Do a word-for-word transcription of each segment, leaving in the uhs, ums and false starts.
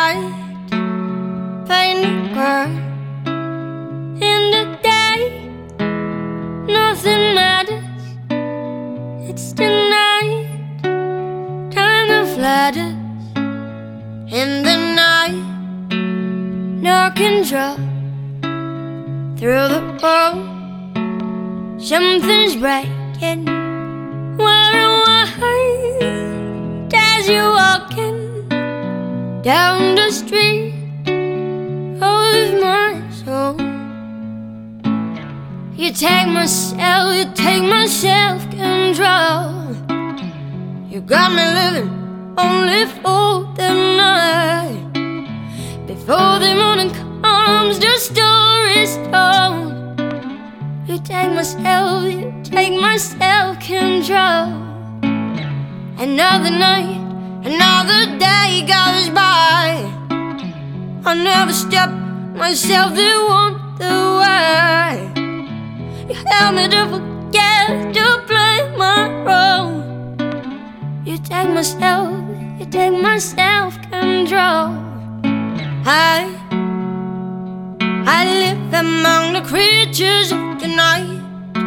night, paint the girl. In the day, nothing matters. It's the night, time that flatters. In the night, no control. Through the hole, something's breaking. Where and why, as you walking down the street of my soul. You take myself, you take my self-control. You got me living only for the night. Before the morning comes, the story's told. You take myself, you take my self-control. Another night, another day goes by. I never stop myself to wonder why. You help me to forget to play my role. You take myself, you take my self-control. I, I live among the creatures of the night.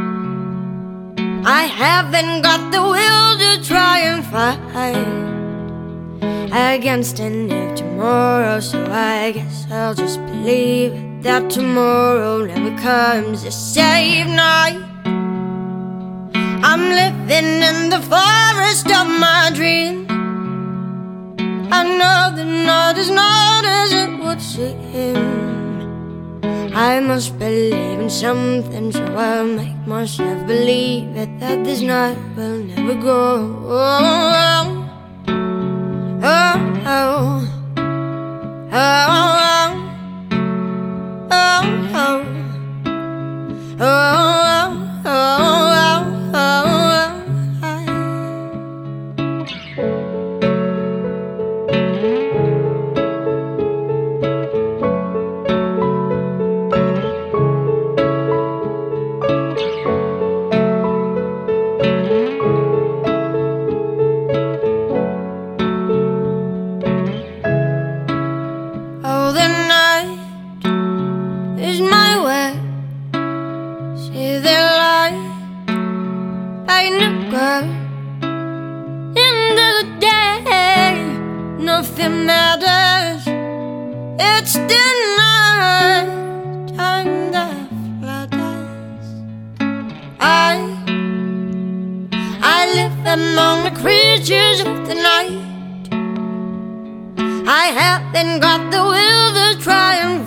I haven't got the will to try and fight against any tomorrow, so I guess I'll just believe that tomorrow never comes to save night. I'm living in the forest of my dream. I know the night is not as it would seem. I must believe in something, so I'll make myself believe it, that this night will never go. Oh, oh, oh, oh, oh, oh, oh, oh, oh. Into the day, nothing matters. It's the night, time that flatters. I, I live among the creatures of the night. I haven't got the will to try and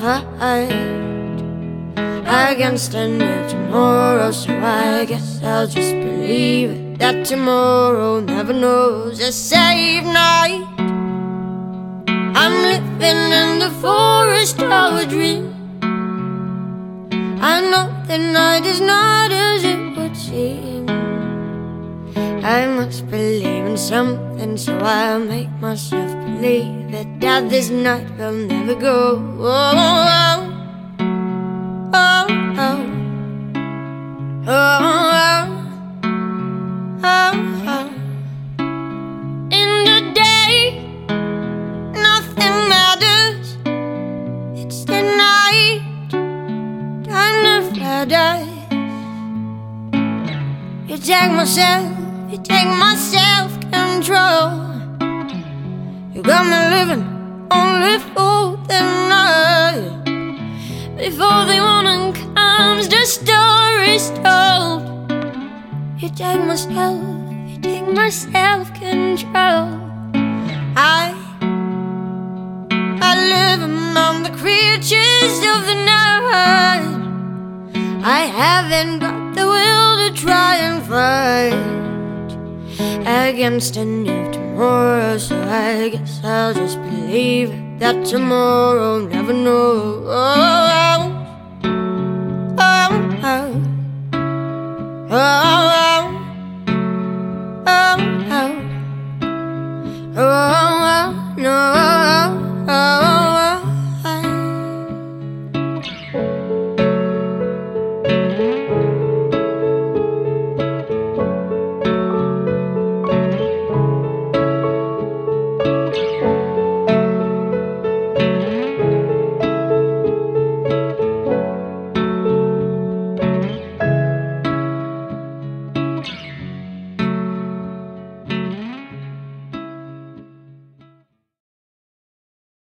fight against a new tomorrow, so I guess I'll just believe it, that tomorrow never knows a safe night. I'm living in the forest of a dream. I know the night is not as it would seem. I must believe in something, so I'll make myself believe it, that this night will never go. Oh, oh, oh, oh, oh, oh, oh, oh. In the day, nothing matters. It's the night, time to flatters. You take myself, you take my self-control. You got me living only for the night. Before the morning comes, the story's told. You take myself, you take my self-control. I, I live among the creatures of the night. I haven't got the will to try and fight against a new tomorrow, so I guess I'll just believe it, that tomorrow never knows. Oh, oh, oh, oh, oh, oh, oh, oh.